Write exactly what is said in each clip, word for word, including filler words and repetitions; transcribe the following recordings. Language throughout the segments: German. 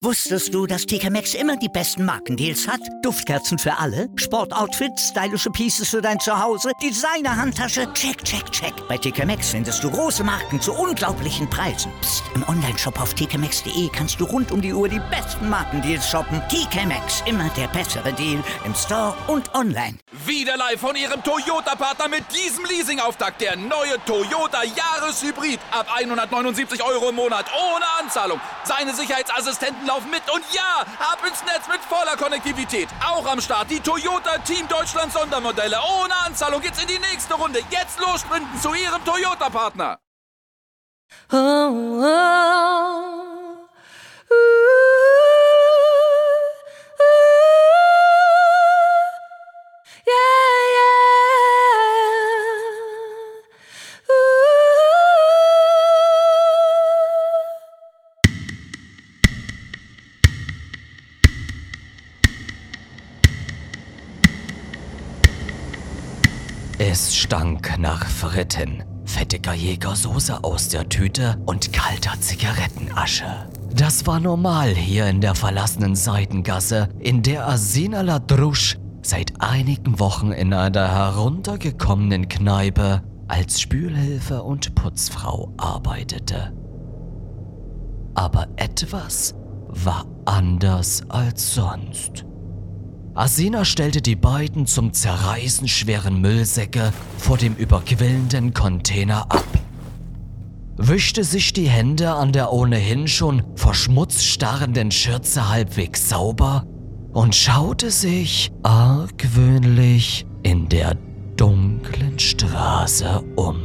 Wusstest du, dass T K Maxx immer die besten Markendeals hat? Duftkerzen für alle, Sportoutfits, stylische Pieces für dein Zuhause, Designer-Handtasche, check, check, check. Bei T K Maxx findest du große Marken zu unglaublichen Preisen. Psst. Im Onlineshop auf t k maxx punkt de kannst du rund um die Uhr die besten Markendeals shoppen. T K Maxx, immer der bessere Deal im Store und online. Wieder live von Ihrem Toyota-Partner mit diesem Leasing-Auftakt. Der neue Toyota Jahreshybrid. Ab hundertneunundsiebzig Euro im Monat ohne Anzahlung. Seine Sicherheitsassistenten laufen mit und ja, ab ins Netz mit voller Konnektivität. Auch am Start die Toyota Team Deutschland Sondermodelle. Ohne Anzahlung geht's in die nächste Runde. Jetzt los sprinten zu Ihrem Toyota-Partner. Oh, oh, ooh, ooh, yeah, yeah, ooh. Es stank nach Fritten, fettiger Jägersoße aus der Tüte und kalter Zigarettenasche. Das war normal hier in der verlassenen Seitengasse, in der Asina Ladrusch seit einigen Wochen in einer heruntergekommenen Kneipe als Spülhilfe und Putzfrau arbeitete. Aber etwas war anders als sonst. Asina stellte die beiden zum Zerreißen schweren Müllsäcke vor dem überquillenden Container ab, wischte sich die Hände an der ohnehin schon vor Schmutz starrenden Schürze halbwegs sauber und schaute sich argwöhnlich in der dunklen Straße um.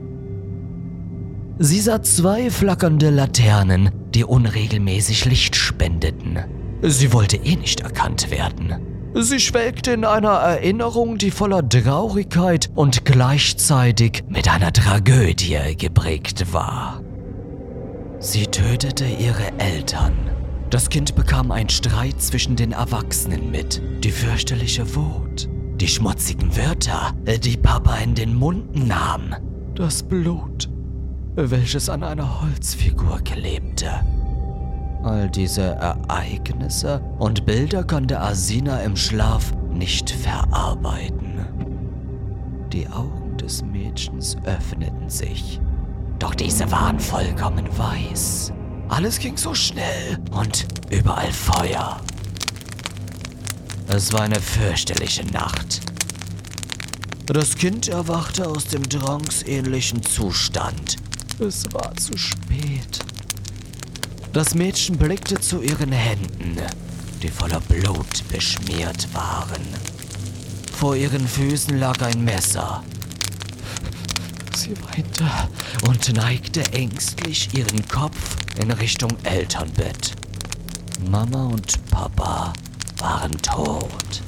Sie sah zwei flackernde Laternen, die unregelmäßig Licht spendeten. Sie wollte eh nicht erkannt werden. Sie schwelgte in einer Erinnerung, die voller Traurigkeit und gleichzeitig mit einer Tragödie geprägt war. Sie tötete ihre Eltern. Das Kind bekam einen Streit zwischen den Erwachsenen mit, die fürchterliche Wut, die schmutzigen Wörter, die Papa in den Mund nahm, das Blut, welches an einer Holzfigur klebte. All diese Ereignisse und Bilder konnte Asina im Schlaf nicht verarbeiten. Die Augen des Mädchens öffneten sich, doch diese waren vollkommen weiß. Alles ging so schnell und überall Feuer. Es war eine fürchterliche Nacht. Das Kind erwachte aus dem tranceähnlichen Zustand. Es war zu spät. Das Mädchen blickte zu ihren Händen, die voller Blut beschmiert waren. Vor ihren Füßen lag ein Messer. Sie weinte und neigte ängstlich ihren Kopf in Richtung Elternbett. Mama und Papa waren tot.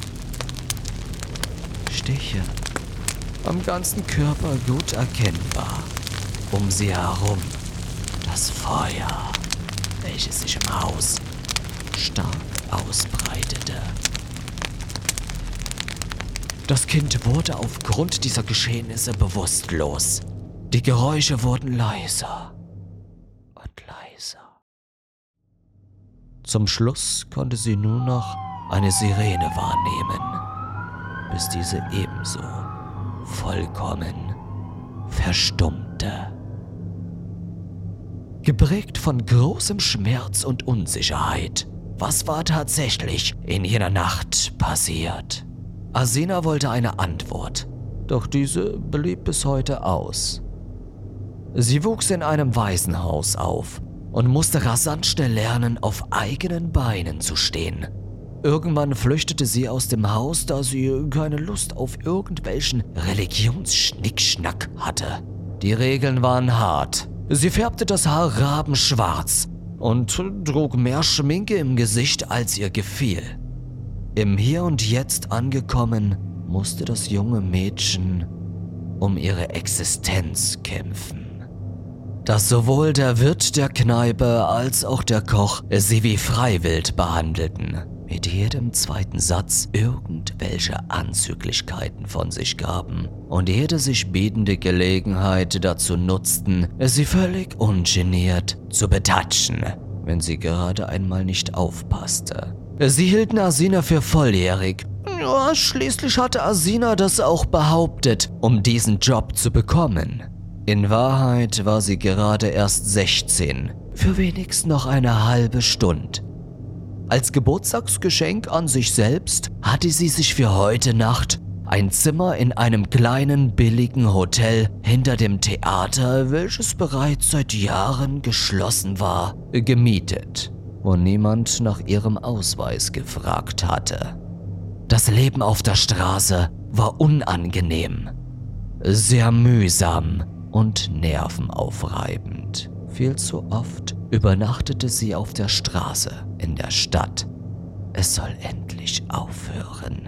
Stiche am ganzen Körper gut erkennbar. Um sie herum das Feuer, welches sich im Haus stark ausbreitete. Das Kind wurde aufgrund dieser Geschehnisse bewusstlos. Die Geräusche wurden leiser und leiser. Zum Schluss konnte sie nur noch eine Sirene wahrnehmen, bis diese ebenso vollkommen verstummte. Geprägt von großem Schmerz und Unsicherheit. Was war tatsächlich in jener Nacht passiert? Asina wollte eine Antwort, doch diese blieb bis heute aus. Sie wuchs in einem Waisenhaus auf und musste rasant schnell lernen, auf eigenen Beinen zu stehen. Irgendwann flüchtete sie aus dem Haus, da sie keine Lust auf irgendwelchen Religionsschnickschnack hatte. Die Regeln waren hart. Sie färbte das Haar rabenschwarz und trug mehr Schminke im Gesicht, als ihr gefiel. Im Hier und Jetzt angekommen, musste das junge Mädchen um ihre Existenz kämpfen. Dass sowohl der Wirt der Kneipe als auch der Koch sie wie Freiwild behandelten, mit jedem zweiten Satz irgendwelche Anzüglichkeiten von sich gaben und jede sich bietende Gelegenheit dazu nutzten, sie völlig ungeniert zu betatschen, wenn sie gerade einmal nicht aufpasste. Sie hielten Asina für volljährig. Ja, schließlich hatte Asina das auch behauptet, um diesen Job zu bekommen. In Wahrheit war sie gerade erst sechzehn, für wenigstens noch eine halbe Stunde. Als Geburtstagsgeschenk an sich selbst hatte sie sich für heute Nacht ein Zimmer in einem kleinen, billigen Hotel hinter dem Theater, welches bereits seit Jahren geschlossen war, gemietet, wo niemand nach ihrem Ausweis gefragt hatte. Das Leben auf der Straße war unangenehm, sehr mühsam und nervenaufreibend. Viel zu oft übernachtete sie auf der Straße in der Stadt. Es soll endlich aufhören.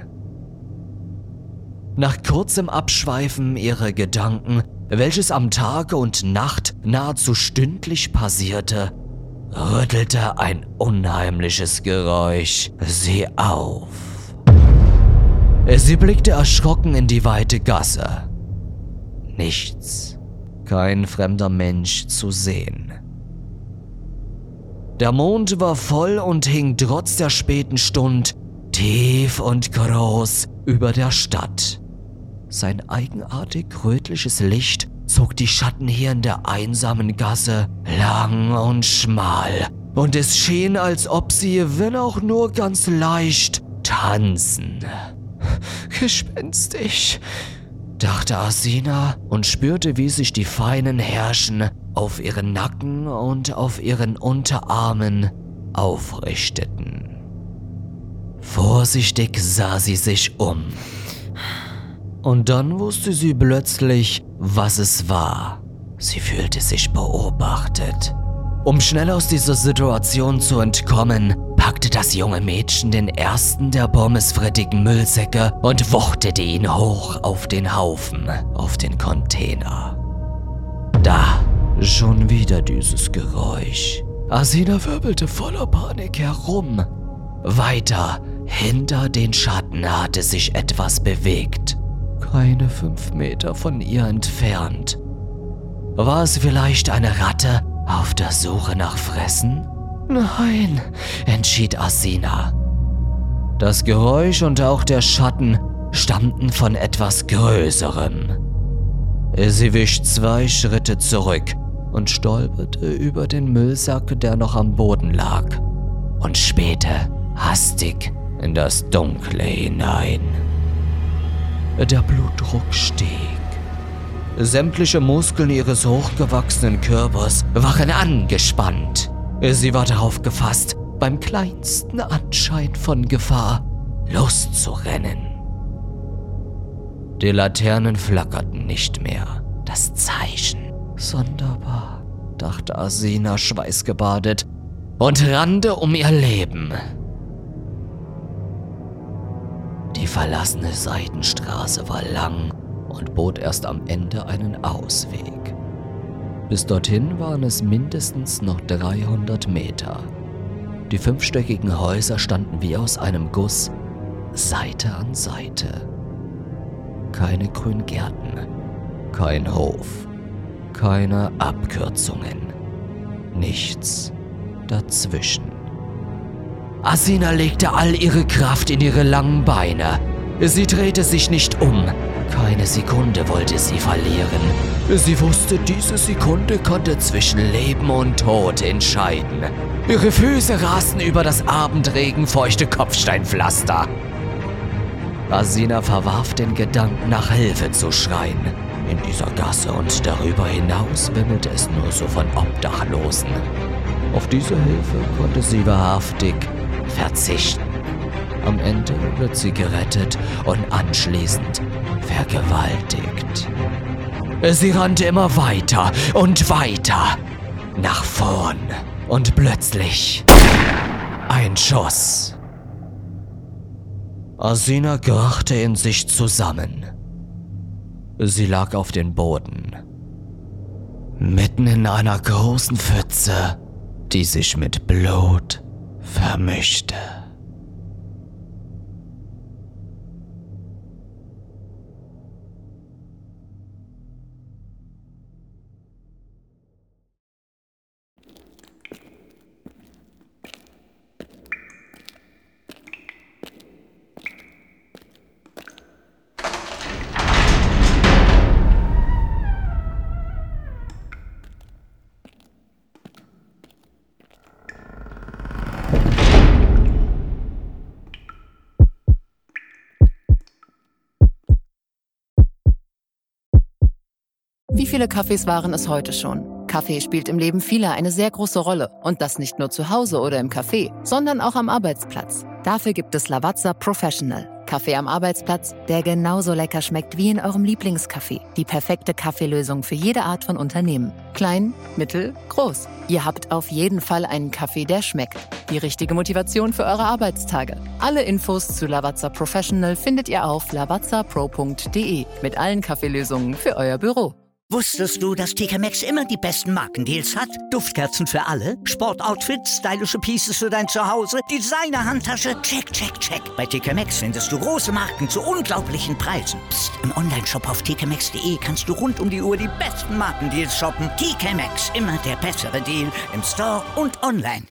Nach kurzem Abschweifen ihrer Gedanken, welches am Tage und Nacht nahezu stündlich passierte, rüttelte ein unheimliches Geräusch sie auf. Sie blickte erschrocken in die weite Gasse. Nichts. Kein fremder Mensch zu sehen. Der Mond war voll und hing trotz der späten Stund tief und groß über der Stadt. Sein eigenartig rötliches Licht zog die Schatten hier in der einsamen Gasse lang und schmal, und es schien, als ob sie, wenn auch nur ganz leicht, tanzen. Gespenstisch, dachte Asina und spürte, wie sich die feinen Härchen auf ihren Nacken und auf ihren Unterarmen aufrichteten. Vorsichtig sah sie sich um. Und dann wusste sie plötzlich, was es war. Sie fühlte sich beobachtet. Um schnell aus dieser Situation zu entkommen, packte das junge Mädchen den ersten der pommesfrittigen Müllsäcke und wuchtete ihn hoch auf den Haufen, auf den Container. Da, schon wieder dieses Geräusch. Asina wirbelte voller Panik herum. Weiter, hinter den Schatten hatte sich etwas bewegt. Keine fünf Meter von ihr entfernt. War es vielleicht eine Ratte auf der Suche nach Fressen? Nein, entschied Asina. Das Geräusch und auch der Schatten stammten von etwas Größerem. Sie wich zwei Schritte zurück und stolperte über den Müllsack, der noch am Boden lag, und spähte hastig in das Dunkle hinein. Der Blutdruck stieg. Sämtliche Muskeln ihres hochgewachsenen Körpers waren angespannt. Sie war darauf gefasst, beim kleinsten Anschein von Gefahr loszurennen. Die Laternen flackerten nicht mehr. Das Zeichen. Sonderbar, dachte Asina schweißgebadet und rannte um ihr Leben. Die verlassene Seitenstraße war lang und bot erst am Ende einen Ausweg. Bis dorthin waren es mindestens noch dreihundert Meter. Die fünfstöckigen Häuser standen wie aus einem Guss, Seite an Seite. Keine Grüngärten, kein Hof, keine Abkürzungen, nichts dazwischen. Asina legte all ihre Kraft in ihre langen Beine. Sie drehte sich nicht um. Keine Sekunde wollte sie verlieren. Sie wusste, diese Sekunde konnte zwischen Leben und Tod entscheiden. Ihre Füße rasten über das abendregenfeuchte Kopfsteinpflaster. Asina verwarf den Gedanken, nach Hilfe zu schreien. In dieser Gasse und darüber hinaus wimmelte es nur so von Obdachlosen. Auf diese Hilfe konnte sie wahrhaftig verzichten. Am Ende wird sie gerettet und anschließend vergewaltigt. Sie rannte immer weiter und weiter nach vorn und plötzlich ein Schuss. Asina krachte in sich zusammen. Sie lag auf dem Boden, mitten in einer großen Pfütze, die sich mit Blut vermischte. Wie viele Kaffees waren es heute schon? Kaffee spielt im Leben vieler eine sehr große Rolle. Und das nicht nur zu Hause oder im Café, sondern auch am Arbeitsplatz. Dafür gibt es Lavazza Professional. Kaffee am Arbeitsplatz, der genauso lecker schmeckt wie in eurem Lieblingscafé. Die perfekte Kaffeelösung für jede Art von Unternehmen. Klein, mittel, groß. Ihr habt auf jeden Fall einen Kaffee, der schmeckt. Die richtige Motivation für eure Arbeitstage. Alle Infos zu Lavazza Professional findet ihr auf lavazza pro punkt de mit allen Kaffeelösungen für euer Büro. Wusstest du, dass T K Maxx immer die besten Markendeals hat? Duftkerzen für alle, Sportoutfits, stylische Pieces für dein Zuhause, Designer-Handtasche, check, check, check. Bei T K Maxx findest du große Marken zu unglaublichen Preisen. Psst. Im Onlineshop auf t k maxx punkt de kannst du rund um die Uhr die besten Markendeals shoppen. T K Maxx, immer der bessere Deal im Store und online.